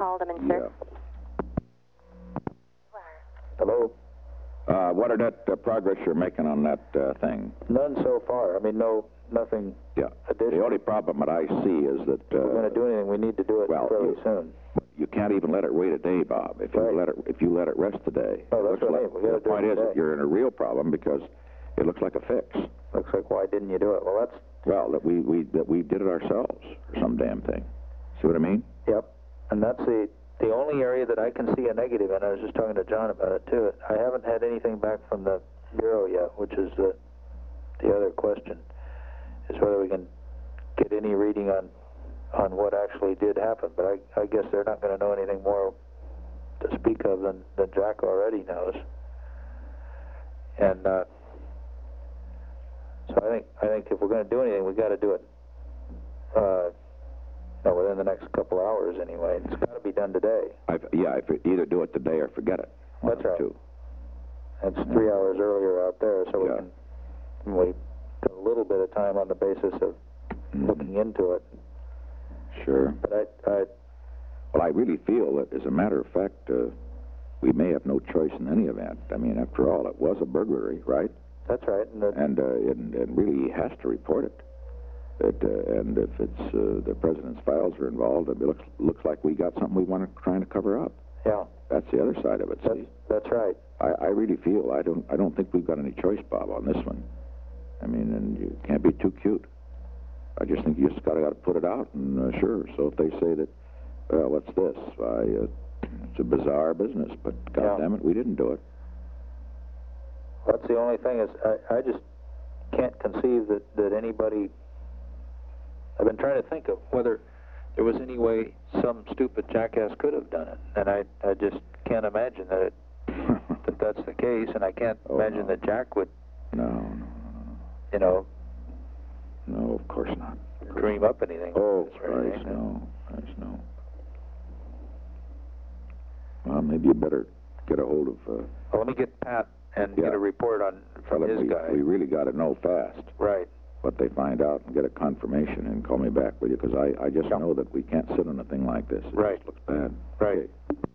Haldeman, sir. Hello? What are that progress you're making on that thing? None so far. I mean, nothing additional. The only problem that I see is that... if we're going to do anything, we need to do it fairly soon. You can't even let it wait a day, Bob. If you let it rest today. Oh, that's what I mean. We got to do it today. The point is that you're in a real problem because it looks like a fix. Looks like, why didn't you do it? Well, that's... Well, that we did it ourselves, or some damn thing. See what I mean? Yep. And that's the only area that I can see a negative in. I was just talking to John about it, too. I haven't had anything back from the Bureau yet, which is the other question, is whether we can get any reading on what actually did happen. But I guess they're not going to know anything more to speak of than Jack already knows. And so I think if we're going to do anything, we got to do it within the next couple hours anyway. It's got to be done today. Either do it today or forget it. That's right. It's 3 hours earlier out there, so we can wait a little bit of time on the basis of looking into it. Sure. But I really feel that, as a matter of fact, we may have no choice in any event. I mean, after all, it was a burglary, right? That's right. And really, he has to report it. And if it's the president's files are involved, it looks like we got something we want to trying to cover up. Yeah. That's the other side of it. See? That's right. I really feel I don't think we've got any choice, Bob, on this one. I mean, and you can't be too cute. I just think you just got to put it out, and sure. So if they say that, well, what's this? It's a bizarre business, but goddamn it, we didn't do it. That's the only thing is I just can't conceive that anybody. I've been trying to think of whether there was any way some stupid jackass could have done it, and I just can't imagine that that's the case, and I can't imagine that Jack would. No. You know. No, of course not. Dream up anything. Oh, Christ, no. No. Well, maybe you better get a hold of... well, let me get Pat and get a report from his guy. We really got to know fast. Right. What they find out and get a confirmation and call me back, will you? Because I just know that we can't sit on a thing like this. It just looks bad. Right. Okay.